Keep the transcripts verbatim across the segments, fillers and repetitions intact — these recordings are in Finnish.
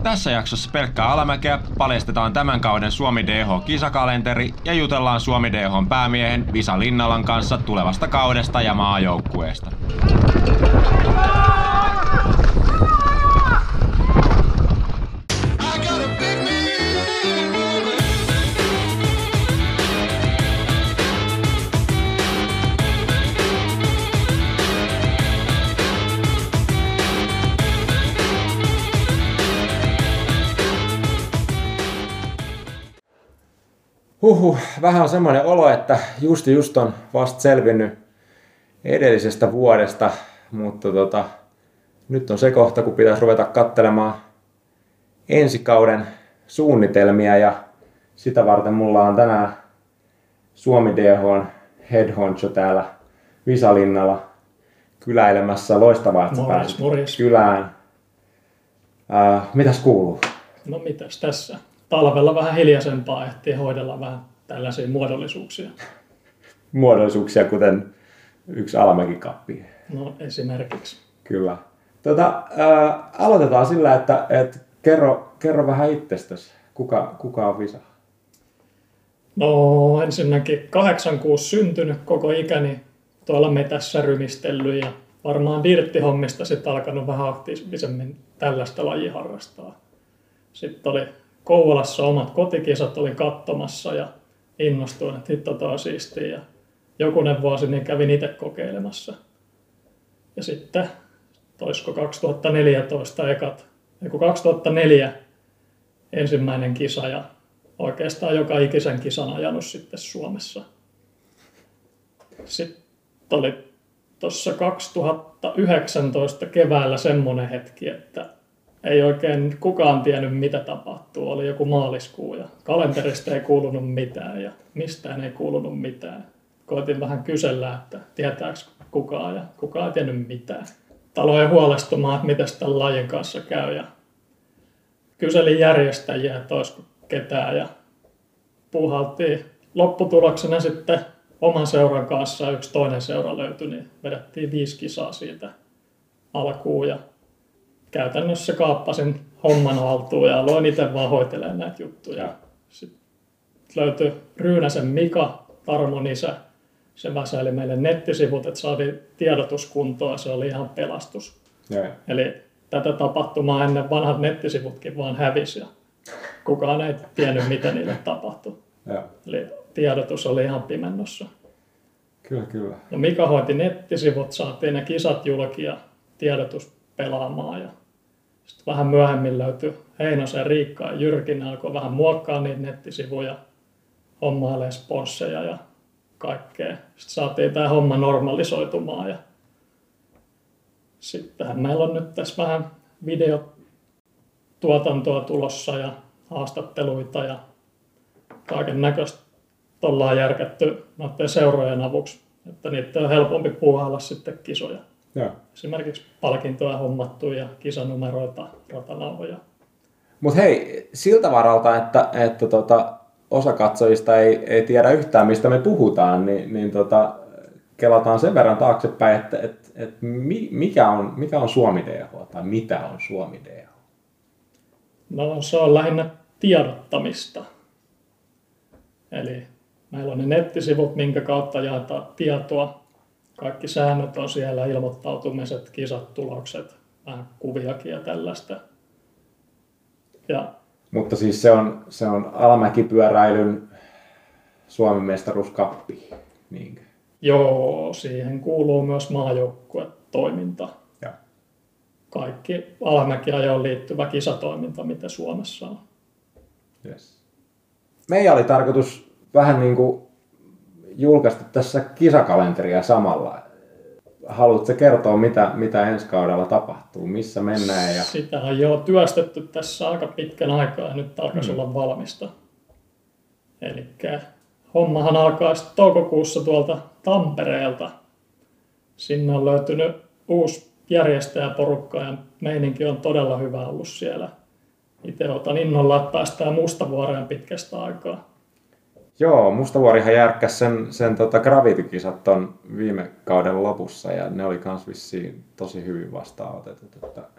Tässä jaksossa pelkkää alamäkeä, paljastetaan tämän kauden Suomi D H-kisakalenteri ja jutellaan Suomi D H:n päämiehen Visa Linnalan kanssa tulevasta kaudesta ja maajoukkueesta. Huhhuh, vähän on semmoinen olo, että just just on vasta selvinnyt edellisestä vuodesta, mutta tota, nyt on se kohta, kun pitäisi ruveta katselemaan ensi kauden suunnitelmia ja sitä varten mulla on tänään Suomi D H:n head honcho täällä Visa Linnala kyläilemässä. Loistavaa, että Morjes, morjes. kylään. Äh, mitäs kuuluu? No mitäs tässä? Talvella vähän hiljaisempaa, ehtii hoidella vähän tällaisia muodollisuuksia. Muodollisuuksia, kuten yksi alamäkikappi. No esimerkiksi. Kyllä. Tota, ää, aloitetaan sillä, että et kerro, kerro vähän itsestäsi. Kuka, kuka on Visa? No ensinnäkin kahdeksankymmentäkuusi syntynyt, koko ikäni tuolla metässä rymistellyt ja varmaan dirttihommista sitten alkanut vähän aktiivisemmin tällaista lajia harrastaa. Sitten oli Kouvolassa omat kotikisat, oli katsomassa ja innostuin, että hitto toi siistiä. Ja jokunen vuosi niin kävin itse kokeilemassa. Ja sitten, toisko kaksituhattaneljätoista ekat, eiku kaksituhattaneljä ensimmäinen kisa ja oikeastaan joka ikisen kisan ajanut sitten Suomessa. Sitten oli tuossa kaksituhattayhdeksäntoista keväällä semmoinen hetki, että ei oikein kukaan tiennyt, mitä tapahtuu. Oli joku maaliskuu ja kalenterista ei kuulunut mitään ja mistään ei kuulunut mitään. Koitin vähän kysellä, että tietääkö kukaan ja kukaan ei tiennyt mitään. Aloin huolestumaan, että miten tämän lajin kanssa käy ja kyselin järjestäjiä, että olisiko ketään ja puuhaltiin. Lopputuloksena sitten oman seuran kanssa yksi toinen seura löytyi, niin vedettiin viisi kisaa siitä alkuun ja käytännössä kaappasin homman haltuun ja aloin itse vaan hoitelemaan näitä juttuja. Sitten löytyi Ryynäsen Mika, Tarmon isä. Se väsäili meille nettisivut, että saatiin tiedotuskuntoa ja se oli ihan pelastus. Ja. Eli tätä tapahtumaa ennen vanhat nettisivutkin vaan hävisi ja kukaan ei tiennyt, mitä niille tapahtui. Ja. Eli tiedotus oli ihan pimennossa. Kyllä, kyllä. No Mika hoiti nettisivut, saatiin ne kisat julki ja tiedotus pelaamaan. Ja sitten vähän myöhemmin löytyi Heinosen Riikka ja Jyrki, ne alkoi vähän muokkaa niitä nettisivuja, hommailee sponsseja ja kaikkea. Sitten saatiin tämä homma normalisoitumaan ja sittenhän meillä on nyt tässä vähän videotuotantoa tulossa ja haastatteluita ja kaiken näköistä ollaan järkätty noiden seurojen avuksi, että niitä on helpompi puuhailla sitten kisoja. Ja. Esimerkiksi palkintoja hommattu ja kisanumeroita, ratanauhoja. Mutta hei, siltä varalta, että, että tota, osa katsojista ei, ei tiedä yhtään, mistä me puhutaan, niin, niin tota, kelataan sen verran taaksepäin, että et, et mikä, on, mikä on Suomi D H tai mitä on Suomi D H? No se on lähinnä tiedottamista. Eli meillä on ne nettisivut, minkä kautta jaetaan tietoa. Kaikki säännöt on siellä, ilmoittautumiset, kisat, tulokset, vähän kuviakin ja tällaista. Ja Mutta siis se on, se on alamäkipyöräilyn Suomen mestaruuskappi, niinkö? Joo, siihen kuuluu myös maajoukkuetoiminta. Ja. Kaikki alamäkiajoon liittyvä kisatoiminta, mitä Suomessa on. Yes. Meidän oli tarkoitus vähän niin kuin julkaista tässä kisakalenteria samalla. Haluatko kertoa, mitä, mitä ensi kaudella tapahtuu, missä mennään? Ja... Sitä on jo työstetty tässä aika pitkän aikaa ja nyt alkaisi mm. olla valmista. Eli hommahan alkaa sitten toukokuussa tuolta Tampereelta. Sinne on löytynyt uusi järjestäjäporukka ja meininki on todella hyvä ollut siellä. Itse otan innolla, että päästään Mustavuoreen pitkästä aikaa. Joo, Mustavuorihan järkkäsi sen, sen tota Gravity-kisat ton viime kauden lopussa ja ne oli kans vissiin tosi hyvin vastaanotetut. Että, et, tota,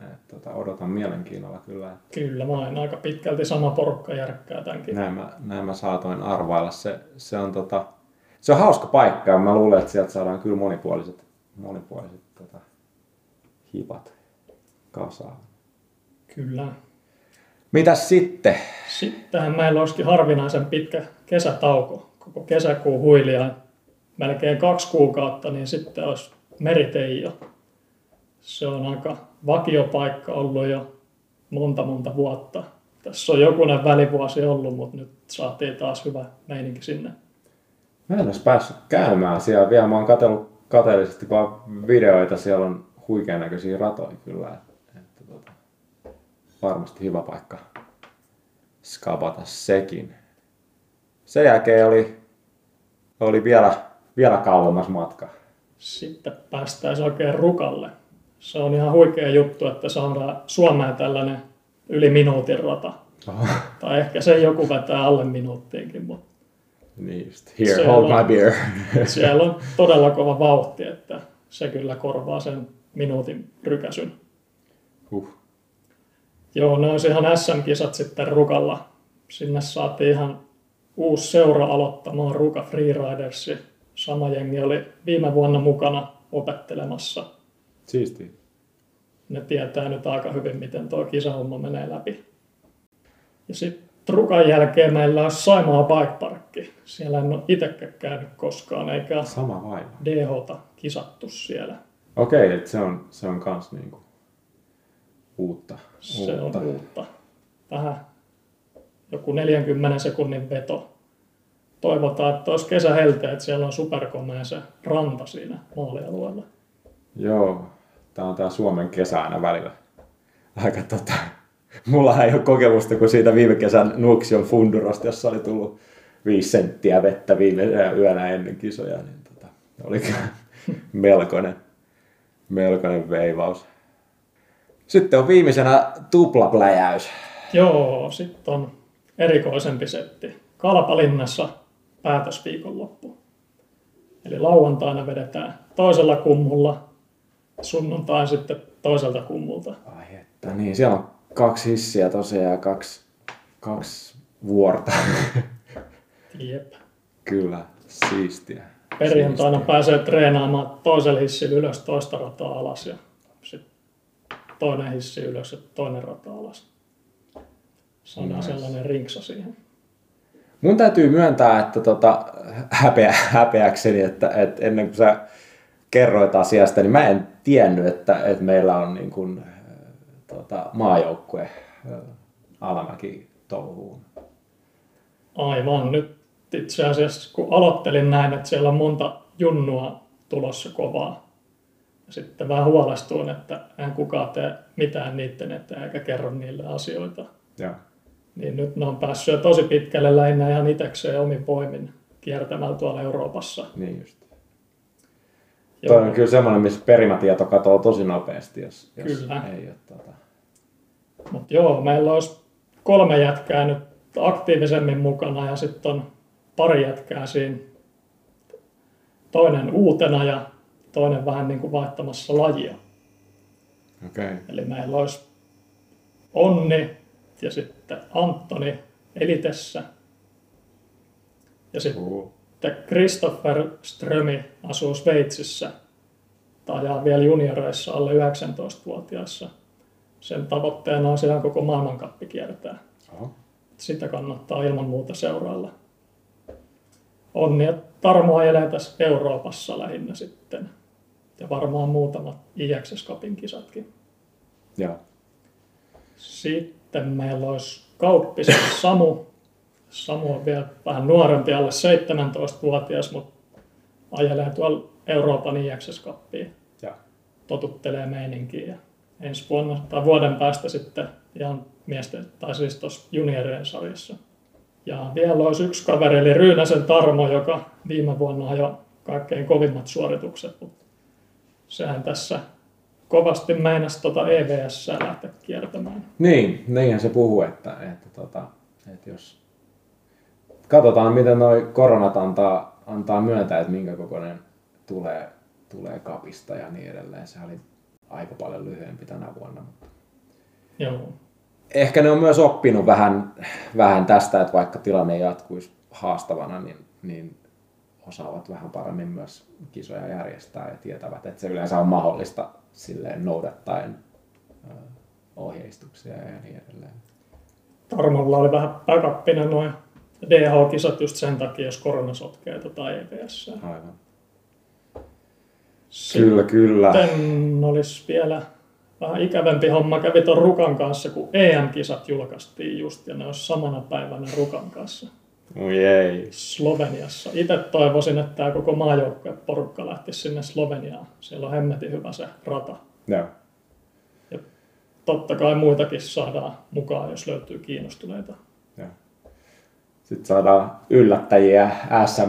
tota, odotan mielenkiinnolla kyllä. Kyllä, mä olen aika pitkälti sama porukka järkkää tämänkin. Näin mä, näin mä saatoin arvailla. Se, se, on, tota, se on hauska paikka ja mä luulen, että sieltä saadaan kyllä monipuoliset, monipuoliset tota, hipat kasaan. Kyllä. Mitäs sitten? Sittenhän meillä olisikin harvinaisen pitkä kesätauko. Koko kesäkuun huilia melkein kaksi kuukautta, niin sitten olisi Meriteijo. Se on aika vakiopaikka ollut jo monta monta vuotta. Tässä on jokunen välivuosi ollut, mutta nyt saatiin taas hyvä meininki sinne. Mä en olisi päässyt käymään siellä vielä. Mä oon katsellut kateellisesti vaan videoita. Siellä on huikean näköisiä ratoja kyllä. Että, että, tota, varmasti hyvä paikka skabata sekin. Sen jälkeen oli, oli vielä, vielä kauemmas matka. Sitten päästäisiin oikein Rukalle. Se on ihan huikea juttu, että saadaan Suomeen tällainen yli minuutin rata. Oho. Tai ehkä se joku vetää alle minuuttiinkin, mutta Niin just. Here, Siellä hold on- my beer. siellä on todella kova vauhti, että se kyllä korvaa sen minuutin rykäsyn. Huh. Joo, ne olisi ihan S M-kisat sitten Rukalla. Sinne saatiin ihan uusi seura aloittamaan, Ruka Freeridersi. Sama jengi oli viime vuonna mukana opettelemassa. Siistiä. Ne tietää nyt aika hyvin, miten tuo kisahomma menee läpi. Ja sitten Rukan jälkeen meillä on Saimaa Bike Parkki. Siellä en ole itsekään käynyt koskaan, eikä Sama vaiva. D H:ta kisattu siellä. Okei, että se on, se on kans niinku uutta. Se uutta. on uutta. Vähän joku neljänkymmenen sekunnin veto. Toivotaan, että olisi kesähelteet, että siellä on superkomea se ranta siinä maalialueella. Joo, tää on tää Suomen kesä aina välillä. Aika tota... Mulla ei ole kokemusta kuin siitä viime kesän Nuuksion Fundurosta, jossa oli tullut viisi senttiä vettä viime yönä ennen kisoja. Niin tota, oli melkoinen, melkoinen veivaus. Sitten on viimeisenä tuplapläjäys. Joo, sitten on erikoisempi setti. Kalpalinnassa päätösviikonloppu. Eli lauantaina vedetään toisella kummulla, sunnuntain sitten toiselta kummulta. Ai että, niin siellä on kaksi hissiä tosiaan ja kaksi, kaksi vuorta. Jep. Kyllä, siistiä. Perjantaina pääsee treenaamaan toisella hissillä ylös toista rataa alas ja sitten toinen hissi ylös ja toinen rata alas. Saadaan Nice. sellainen rinksa siihen. Mun täytyy myöntää, että tota, häpeä, häpeäkseni, että, että ennen kuin sä kerroit asiasta, niin mä en tiennyt, että, että meillä on niin kuin, tota, maajoukkue alamäki touhuun. Aivan. Nyt itse asiassa kun aloittelin näin, että siellä on monta junnua tulossa kovaa. Ja sitten vähän huolestuin, että en kukaan tee mitään niiden eteen eikä kerro niille asioita. Joo. Niin nyt ne on päässyt jo tosi pitkälle lähinnä ihan itsekseen omin voimin kiertämällä tuolla Euroopassa. Niin just. Joo. Toi on kyllä semmoinen, missä perimätieto katoaa tosi nopeasti, jos, jos Kyllä. ei ole tota... Mutta joo, meillä olisi kolme jätkää nyt aktiivisemmin mukana ja sitten on pari jätkää siinä. Toinen uutena ja toinen vähän niin kuin vaihtamassa lajia. Okei. Okay. Eli meillä olisi Onni ja sitten Antoni Elitessä. Ja sitten Uh. Christopher Strömi asuu Sveitsissä. Tai ajaa vielä junioreissa alle yhdeksäntoistavuotiaissa. Sen tavoitteena on ihan koko maailmankappi kiertää. Oho. Sitä kannattaa ilman muuta seurailla. Onni ja Tarmo ajelee tässä Euroopassa lähinnä sitten. Ja varmaan muutamat I X S-kapin kisatkin. Joo. Sitten meillä olisi Kauppisen Samu. Samu on vielä vähän nuorempi, alle seitsemäntoistavuotias, mutta ajelee tuolla Euroopan I X S-kappia. Joo. Totuttelee meininkiä. Ja ensi vuonna tai vuoden päästä sitten ihan miesten, tai siis tuossa juniorien sarjassa. Ja vielä olisi yksi kaveri, eli Ryynäsen Tarmo, joka viime vuonna ajoi kaikkein kovimmat suoritukset. Mutta sehän tässä kovasti meinasi tuota E V S lähteä kiertämään. Niin, niinhän se puhuu, että, että, tota, että jos katsotaan, miten noi koronat antaa, antaa myöntää, että minkä kokoinen tulee, tulee kapista ja niin edelleen. Se oli aika paljon lyhyempi tänä vuonna, mutta Joo. Ehkä ne on myös oppinut vähän, vähän tästä, että vaikka tilanne jatkuisi haastavana, niin, niin osaavat vähän paremmin myös kisoja järjestää ja tietävät, että se yleensä on mahdollista silleen noudattaen ohjeistuksia ja niin edelleen. Tarmolla oli vähän backupina noin D H-kisat just sen takia, jos korona sotkee tota E P S. Aivan. Sitten Kyllä, kyllä. olisi vielä vähän ikävämpi homma. Kävi ton Rukan kanssa, kun E M-kisat julkaistiin just, ja ne olisi samana päivänä Rukan kanssa. Oi ei. Sloveniassa. Itse toivoisin, että tämä koko maajoukkueen porukka lähtisi sinne Sloveniaan. Siellä on hemmetin hyvä se rata. Joo. Ja totta kai muitakin saadaan mukaan, jos löytyy kiinnostuneita. Joo. Sitten saadaan yllättäjiä S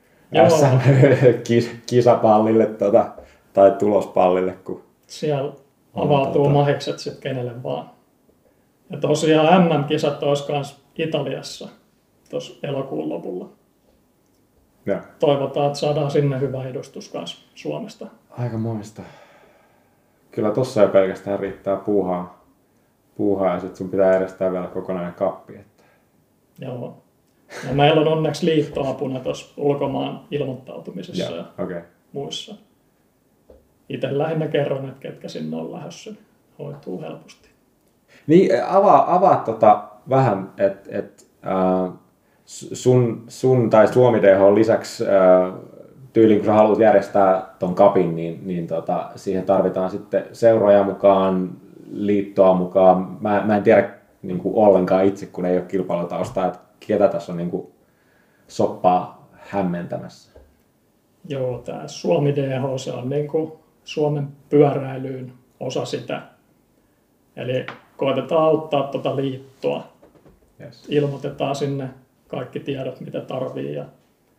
M-kisapallille tota, tai tulospallille. Kun siellä avautuu tota... mahikset sitten kenelle vaan. Ja tosiaan M M-kisat olisi myös Italiassa tuossa elokuun lopulla. Joo. Toivotaan, että saadaan sinne hyvä edustus myös Suomesta. Aika moista. Kyllä tossa jo pelkästään riittää puuhaa, puuhaa ja sit sun pitää järjestää vielä kokonainen kappi. Että... Joo. No, meillä on onneksi liittoapuna tuossa ulkomaan ilmoittautumisessa ja, ja okay. muissa. Itse lähinnä kerron, että ketkä sinne on lähdössä, niin hoituu helposti. Niin, avaa, avaa tota vähän, että et, äh, sun, sun tai Suomi D H lisäksi äh, tyyliin, kun sä haluat järjestää ton kapin, niin, niin tota, siihen tarvitaan sitten seuroja mukaan, liittoa mukaan. Mä, mä en tiedä niin kuin ollenkaan itse, kun ei ole kilpailutaustaa, että ketä tässä on niin kuin soppaa hämmentämässä. Joo, tämä Suomi D H, se on niin kuin Suomen pyöräilyyn osa sitä. Eli koetetaan auttaa tuota liittoa. Yes. Ilmoitetaan sinne kaikki tiedot, mitä tarvii. Ja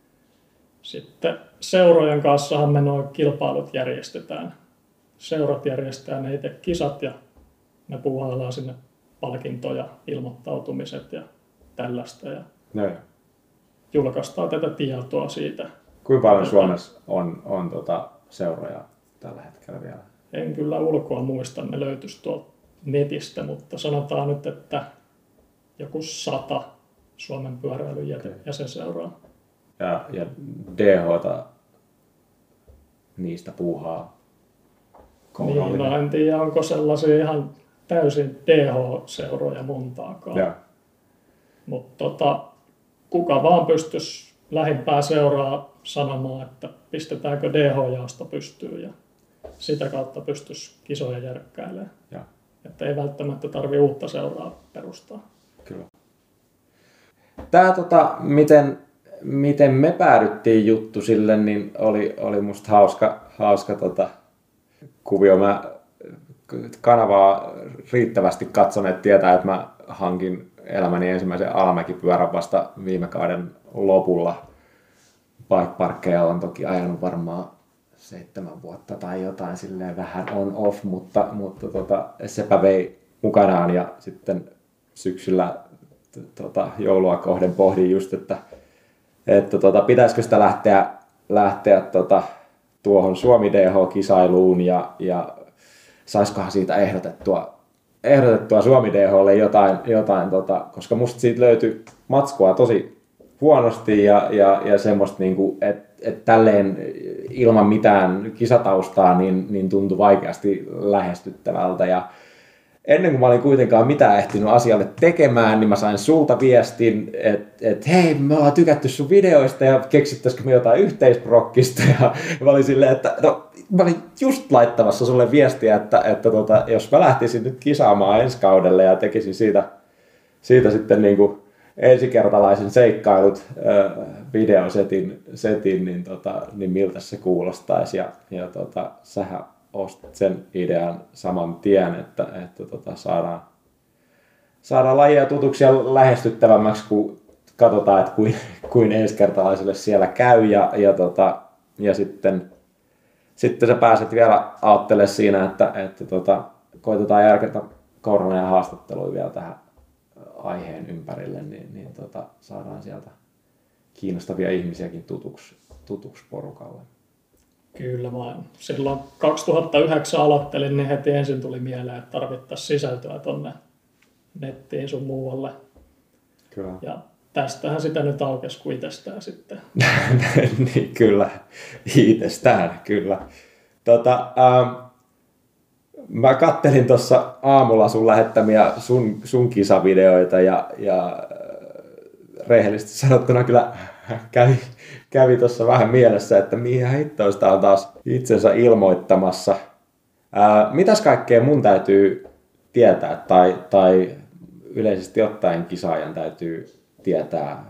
sitten seurojen kanssahan me nuo kilpailut järjestetään. Seurat järjestää ne itse kisat ja me puuhaillaan sinne palkintoja, ilmoittautumiset ja tällaista. Ja no, julkaistaan tätä tietoa siitä. Kuinka paljon Suomessa on, on tota seuroja tällä hetkellä vielä? En kyllä ulkoa muista, ne löytyisi tuolta netistä, mutta sanotaan nyt, että joku sata Suomen pyöräilyn okay. jäsenseuraa. Ja, ja D H:ta niistä puuhaa niin, no en tiedä, onko sellaisia ihan täysin D H-seuroja montaakaan. Mutta tota, kuka vaan pystyisi lähimpää seuraa sanomaan, että pistetäänkö D H-jaosto pystyyn ja sitä kautta pystyisi kisoja järkkäilemään. Ja. Että ei välttämättä tarvitse uutta seuraa perustaa. Kyllä. Tää tota, miten, miten me päädyttiin juttu sille, niin oli, oli musta hauska, hauska tota, kuvio. Mä kanavaa riittävästi katsoneet tietää, että mä hankin elämäni ensimmäisen alamäkipyörän vasta viime kauden lopulla. Bikeparkkeja on toki ajanut varmaan seitsemän vuotta tai jotain silleen vähän on off, mutta, mutta tota, sepä vei mukanaan ja sitten syksyllä tota, joulua kohden pohdin just, että, että tota, pitäisikö sitä lähteä, lähteä tota, tuohon Suomi D H-kisailuun ja, ja saisikohan siitä ehdotettua, ehdotettua Suomi D H:lle jotain, jotain tota, koska musta siitä löytyi matskua tosi huonosti ja, ja, ja semmoista, niinku, että et tälleen ilman mitään kisataustaa niin, niin tuntui vaikeasti lähestyttävältä. Ja ennen kuin mä olin kuitenkaan mitään ehtinyt asialle tekemään, niin mä sain sulta viestin, että et, hei, me ollaan tykätty sun videoista ja keksittäisikö me jotain yhteisprokkista. Ja mä olin silleen, että no, mä olin just laittamassa sulle viestiä, että, että tota, jos mä lähtisin nyt kisaamaan ensi kaudelle ja tekisin siitä, siitä sitten niin kuin ensikertalaisen seikkailut äh, videosetin, setin, niin, tota, niin miltä se kuulostaisi. Ja, ja tota, sähän ostit sen idean saman tien, että, että tota, saadaan, saadaan lajia tutuksi ja lähestyttävämmäksi, kun katsotaan, että kuin, kuin ensikertalaiselle siellä käy. Ja, ja, tota, ja sitten, sitten sä pääset vielä auttelemaan siinä, että, että tota, koitetaan järkätä korona ja haastatteluja vielä tähän aiheen ympärille, niin, niin tota, saadaan sieltä kiinnostavia ihmisiäkin tutuksi, tutuksi porukalle. Kyllä vaan. Silloin kaksituhattayhdeksän aloittelin, niin heti ensin tuli mieleen, että tarvittaisiin sisältöä tonne nettiin sun muualle. Kyllä. Ja tästähän sitä nyt aukesi kuin itsestään sitten. Niin, kyllä, itsestään, kyllä. Tota, ähm, mä kattelin tuossa aamulla sun lähettämiä sun, sun kisavideoita ja, ja äh, rehellisesti sanottuna kyllä kävi, kävi tuossa vähän mielessä, että mihin hittoista on taas itsensä ilmoittamassa. Äh, mitäs kaikkea mun täytyy tietää tai, tai yleisesti ottaen kisaajan täytyy tietää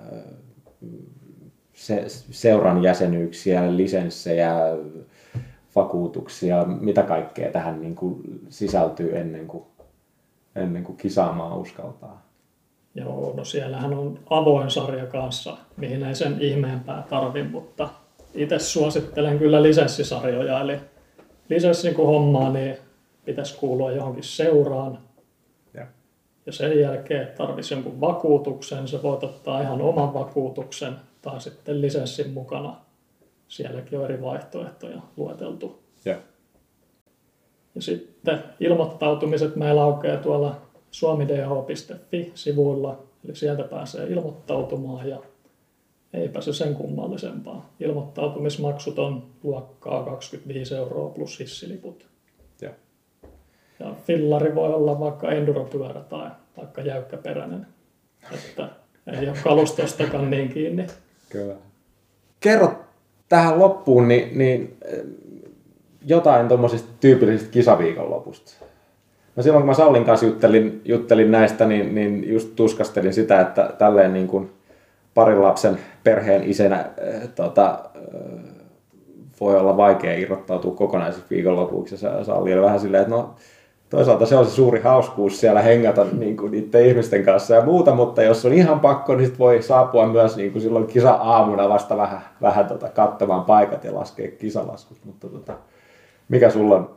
se, seuran jäsenyyksiä, lisenssejä, vakuutuksia, mitä kaikkea tähän niin kuin sisältyy ennen kuin, ennen kuin kisaamaan uskaltaa? Joo, no siellähän on avoin sarja kanssa, mihin ei sen ihmeempää tarvi, mutta itse suosittelen kyllä lisenssisarjoja, eli lisenssin kun hommaa, niin pitäisi kuulua johonkin seuraan. Ja, ja sen jälkeen tarvitsisi jonkun vakuutuksen, se voit ottaa ihan oman vakuutuksen tai sitten lisenssin mukana. Sielläkin on eri vaihtoehtoja lueteltu. ja. Ja sitten ilmoittautumiset meillä aukeaa tuolla suomidh piste fi-sivuilla, eli sieltä pääsee ilmoittautumaan ja eipä se sen kummallisempaa. Ilmoittautumismaksut on luokkaa kaksikymmentäviisi euroa plus hissiliput. Ja. Ja fillari voi olla vaikka enduropyörä tai vaikka jäykkäperäinen, että ei ole kalustostakaan niin kiinni. Kyllä. Kerro tähän loppuun niin, niin jotain tuommoisista tyypillisistä kisaviikonlopusta. No silloin kun mä Sallin kanssa juttelin, juttelin näistä, niin, niin just tuskastelin sitä, että tälleen niin kuin parin lapsen perheen isänä äh, tota, äh, voi olla vaikea irrottautua kokonaisesta viikonlopuksi. Ja Salli oli vähän silleen, että no toisaalta se on se suuri hauskuus siellä hengata niin kuin niiden ihmisten kanssa ja muuta, mutta jos on ihan pakko, niin sit voi saapua myös niin kuin silloin kisa-aamuna vasta vähän, vähän tota, katsomaan paikat ja laskea kisalaskut. Mutta tota, mikä sulla on,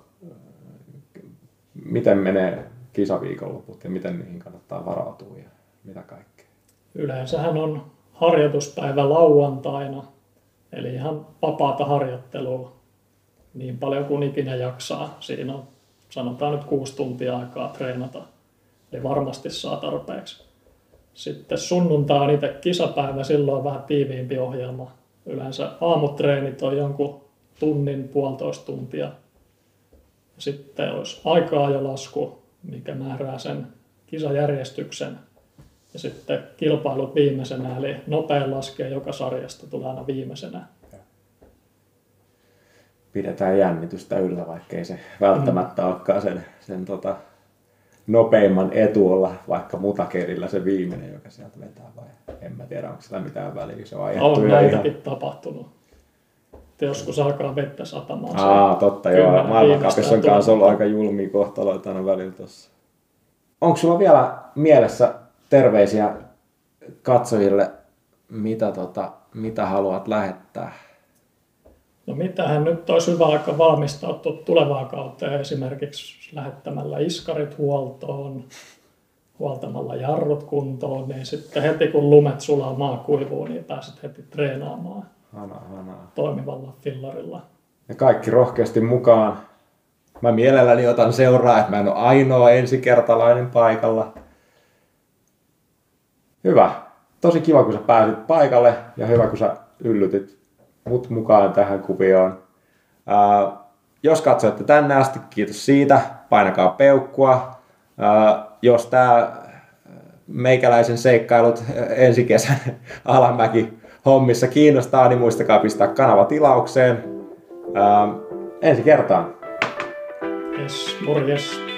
miten menee kisaviikonloput ja miten niihin kannattaa varautua ja mitä kaikkea? Yleensähän on harjoituspäivä lauantaina, eli ihan vapaata harjoittelua niin paljon kuin ikinä jaksaa. Siinä on sanotaan nyt kuusi tuntia aikaa treenata, eli varmasti saa tarpeeksi. Sitten sunnuntai on itse kisapäivä, silloin on vähän tiiviimpi ohjelma. Yleensä aamutreenit on jonkun tunnin, puolitoista tuntia. Sitten olisi aikaa jo lasku, mikä määrää sen kisajärjestyksen. Ja sitten kilpailut viimeisenä, eli nopein laskee joka sarjasta tulee aina viimeisenä. Pidetään jännitystä yllä, vaikkei se välttämättä mm. olekaan sen, sen tota, nopeimman etu olla vaikka mutakerillä se viimeinen, joka sieltä vetää vai en mä tiedä, onko sillä mitään väliä. Se on, on näitäkin ihan tapahtunut. Joskus alkaa vettä satamaan. Aa, totta joo. Maailmankapissa on kanssa ollut aika julmia kohtaloita aina välillä tossa. Onko sulla vielä mielessä terveisiä katsojille, mitä, tota, mitä haluat lähettää? No mitähän nyt olisi hyvä aika valmistautua tulevaa kautta esimerkiksi lähettämällä iskarit huoltoon, huoltamalla jarrut kuntoon, niin sitten heti kun lumet sulaa maa kuivuu, niin pääset heti treenaamaan hana, hana. toimivalla fillarilla. Ja kaikki rohkeasti mukaan. Mä mielelläni otan seuraa, että mä en ole ainoa ensikertalainen paikalla. Hyvä. Tosi kiva, kun sä pääsit paikalle ja hyvä, kun sä yllytit mut mukaan tähän kuvioon. Ää, jos katsoitte tänne asti, kiitos siitä. Painakaa peukkua. Ää, jos tää meikäläisen seikkailut ensi kesän alamäki hommissa kiinnostaa, niin muistakaa pistää kanava tilaukseen. Ää, ensi kertaan. Yes, morjes.